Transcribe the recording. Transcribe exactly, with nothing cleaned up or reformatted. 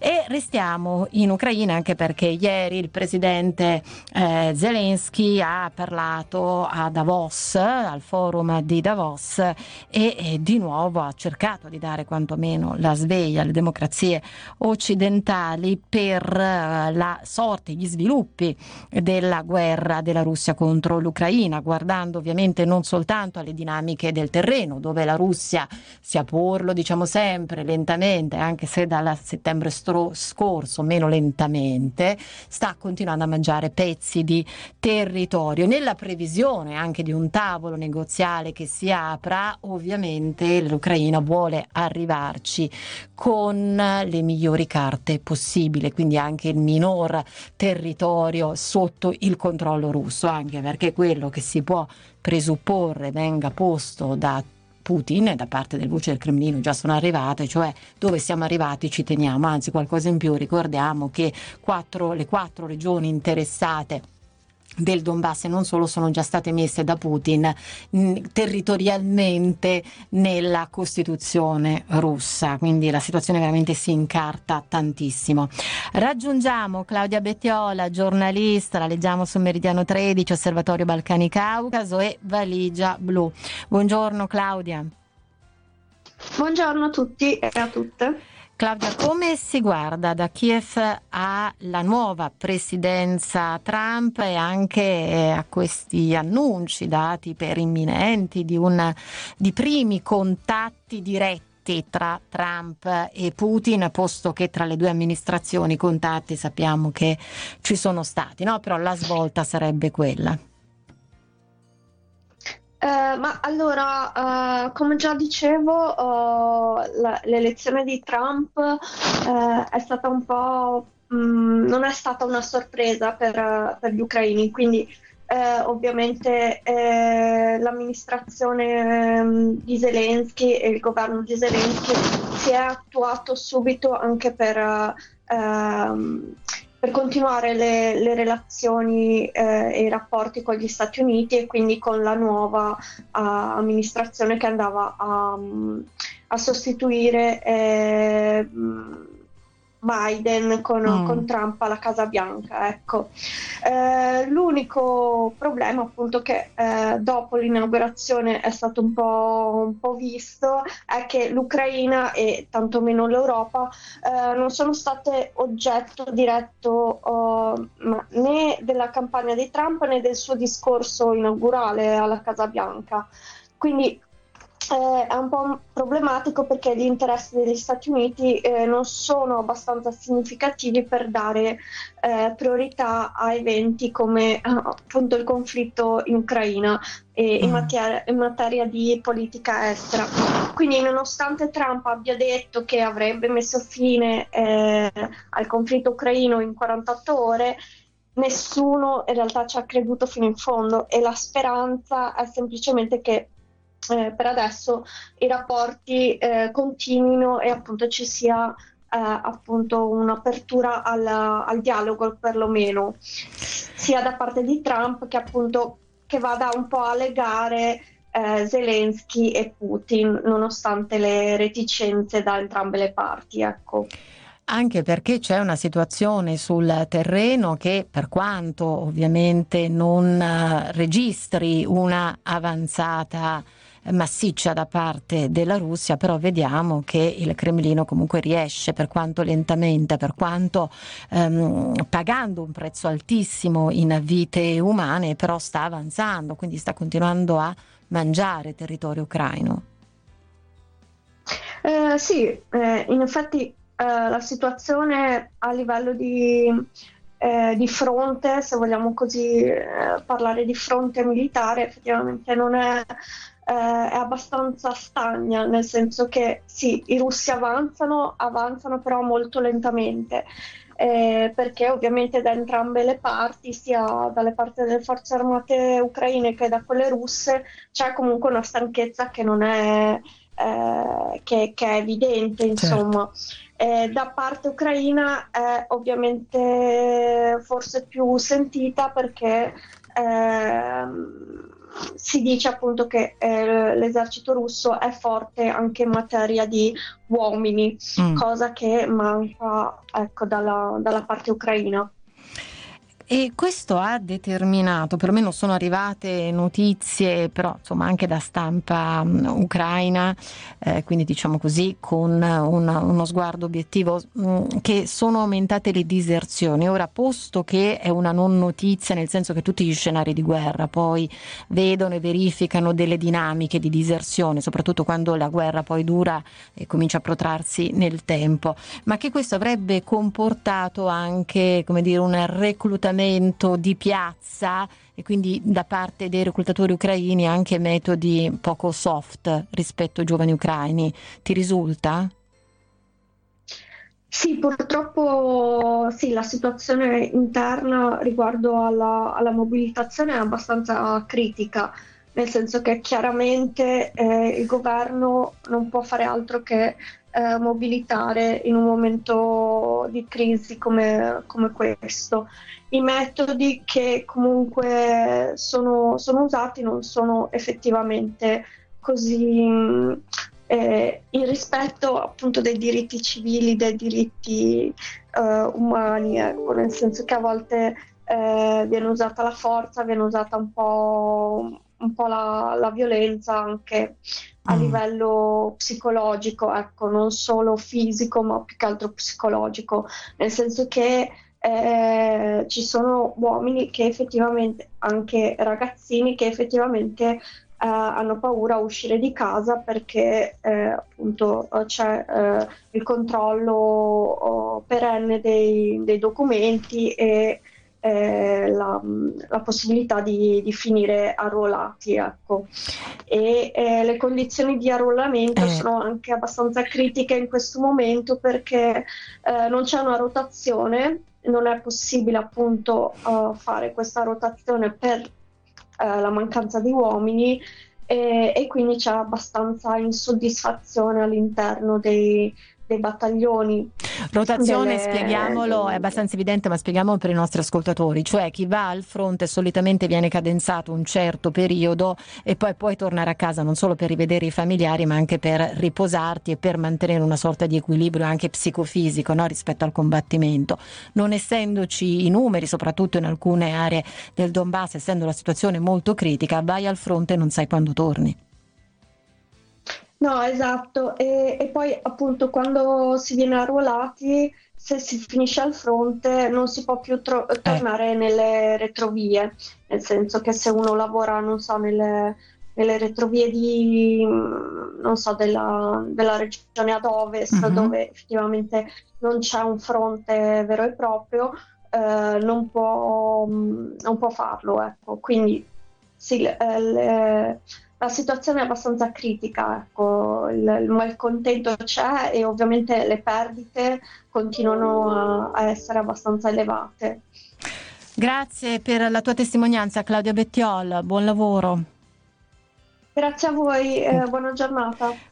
E restiamo in Ucraina anche perché ieri il presidente eh, Zelensky ha parlato a Davos, al forum di Davos, e, e di nuovo ha cercato di dare quantomeno la sveglia alle democrazie occidentali per eh, la sorte, gli sviluppi della guerra della Russia contro l'Ucraina, guardando ovviamente non soltanto alle dinamiche del terreno, dove la Russia, sia purlo diciamo sempre lentamente, anche se dal settembre stro- scorso meno lentamente, sta continuando a mangiare pezzi di territorio, nella previsione anche di un tavolo negoziale che si apra. Ovviamente l'Ucraina vuole arrivarci con le migliori carte possibili, quindi anche il minor territorio sotto il controllo russo, anche perché quello che si può presupporre venga posto da Putin e da parte del voce del Cremlino già sono arrivate, cioè dove siamo arrivati ci teniamo, anzi qualcosa in più. Ricordiamo che quattro, le quattro regioni interessate del Donbass e non solo sono già state messe da Putin mh, territorialmente nella Costituzione russa, quindi la situazione veramente si incarta tantissimo. Raggiungiamo Claudia Bettiola, giornalista, la leggiamo su Meridiano tredici, Osservatorio Balcani Caucaso e Valigia Blu. Buongiorno Claudia. Buongiorno a tutti e a tutte. Claudia, come si guarda da Kiev alla nuova presidenza Trump e anche a questi annunci dati per imminenti di, un, di primi contatti diretti tra Trump e Putin, posto che tra le due amministrazioni contatti sappiamo che ci sono stati, no? Però la svolta sarebbe quella. Eh, ma allora, eh, come già dicevo, eh, la- l'elezione di Trump eh, è stata un po', mh, non è stata una sorpresa per, eh, per gli ucraini, quindi eh, ovviamente eh, l'amministrazione ehm, di Zelensky e il governo di Zelensky si è attuato subito anche per, eh, ehm, per continuare le, le relazioni eh, e i rapporti con gli Stati Uniti e quindi con la nuova uh, amministrazione che andava a, um, a sostituire eh, Biden con, Mm. con Trump alla Casa Bianca. Ecco. Eh, l'unico problema appunto che eh, dopo l'inaugurazione è stato un po', un po' visto è che l'Ucraina e tantomeno l'Europa eh, non sono state oggetto diretto uh, ma né della campagna di Trump né del suo discorso inaugurale alla Casa Bianca. Quindi eh, è un po' problematico perché gli interessi degli Stati Uniti eh, non sono abbastanza significativi per dare eh, priorità a eventi come eh, appunto il conflitto in Ucraina e in, Mm. materia, in materia di politica estera. Quindi nonostante Trump abbia detto che avrebbe messo fine eh, al conflitto ucraino in quarantotto ore, nessuno in realtà ci ha creduto fino in fondo e la speranza è semplicemente che eh, per adesso i rapporti eh, continuino e appunto ci sia eh, appunto un'apertura al, al dialogo perlomeno sia da parte di Trump che appunto che vada un po' a legare eh, Zelensky e Putin nonostante le reticenze da entrambe le parti, ecco. Anche perché c'è una situazione sul terreno che, per quanto ovviamente non eh, registri una avanzata eh, massiccia da parte della Russia, però vediamo che il Cremlino comunque riesce, per quanto lentamente, per quanto ehm, pagando un prezzo altissimo in vite umane, però sta avanzando, quindi sta continuando a mangiare territorio ucraino. Eh, sì, eh, in effetti eh, la situazione a livello di, eh, di fronte, se vogliamo così eh, parlare di fronte militare, effettivamente non è, eh, è abbastanza stagna, nel senso che sì, i russi avanzano, avanzano però molto lentamente. Eh, perché ovviamente da entrambe le parti, sia dalle parti delle forze armate ucraine che da quelle russe, c'è comunque una stanchezza che non è eh, che, che è evidente, insomma. Eh, da parte ucraina è ovviamente forse più sentita perché ehm, si dice appunto che eh, l'esercito russo è forte anche in materia di uomini, mm. cosa che manca, ecco, dalla, dalla parte ucraina. E questo ha determinato, perlomeno sono arrivate notizie, però insomma anche da stampa um, ucraina, eh, quindi diciamo così con una, uno sguardo obiettivo, mh, che sono aumentate le diserzioni. Ora, posto che è una non notizia, nel senso che tutti gli scenari di guerra poi vedono e verificano delle dinamiche di diserzione, soprattutto quando la guerra poi dura e comincia a protrarsi nel tempo, ma che questo avrebbe comportato anche, come dire, un reclutamento di piazza e quindi da parte dei reclutatori ucraini anche metodi poco soft rispetto ai giovani ucraini. Ti risulta? Sì, purtroppo sì, la situazione interna riguardo alla, alla mobilitazione è abbastanza critica, nel senso che chiaramente eh, il governo non può fare altro che eh, mobilitare in un momento di crisi come, come questo. I metodi che comunque sono, sono usati non sono effettivamente così eh, in rispetto appunto dei diritti civili, dei diritti eh, umani, ecco, nel senso che a volte eh, viene usata la forza, viene usata un po', un po' la, la violenza anche a mm. livello psicologico, ecco, non solo fisico ma più che altro psicologico, nel senso che Eh, ci sono uomini che effettivamente, anche ragazzini che effettivamente eh, hanno paura a uscire di casa perché eh, appunto c'è eh, il controllo oh, perenne dei, dei documenti e eh, la, la possibilità di, di finire arruolati, ecco. E eh, le condizioni di arruolamento eh. sono anche abbastanza critiche in questo momento perché eh, non c'è una rotazione. Non è possibile appunto uh, fare questa rotazione per uh, la mancanza di uomini e, e quindi c'è abbastanza insoddisfazione all'interno dei, dei battaglioni. Rotazione, delle... spieghiamolo, è abbastanza evidente, ma spieghiamolo per i nostri ascoltatori, cioè chi va al fronte solitamente viene cadenzato un certo periodo e poi puoi tornare a casa non solo per rivedere i familiari ma anche per riposarti e per mantenere una sorta di equilibrio anche psicofisico, no, rispetto al combattimento. Non essendoci i numeri, soprattutto in alcune aree del Donbass, essendo la situazione molto critica, vai al fronte e non sai quando torni. No, esatto, e, e poi appunto quando si viene arruolati, se si finisce al fronte non si può più tro- eh. tornare nelle retrovie, nel senso che se uno lavora, non so, nelle, nelle retrovie di, non so, della, della regione ad ovest, uh-huh. dove effettivamente non c'è un fronte vero e proprio, eh, non può, non può farlo, ecco. Quindi sì, le, le, la situazione è abbastanza critica, ecco, il, il malcontento c'è e ovviamente le perdite continuano a, a essere abbastanza elevate. Grazie per la tua testimonianza, Claudia Bettiol, buon lavoro. Grazie a voi, eh, buona giornata.